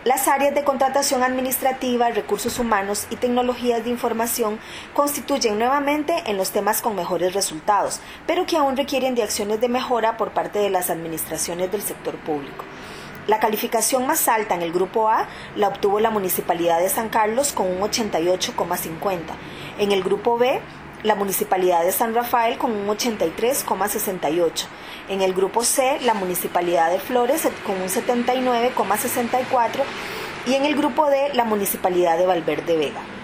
Las áreas de contratación administrativa, recursos humanos y tecnologías de información constituyen nuevamente en los temas con mejores resultados, pero que aún requieren de acciones de mejora por parte de las administraciones del sector público. La calificación más alta en el grupo A la obtuvo la Municipalidad de San Carlos con un 88,50. En el grupo B, la Municipalidad de San Rafael con un 83,68. En el grupo C, la Municipalidad de Flores con un 79,64. Y en el grupo D, la Municipalidad de Valverde Vega.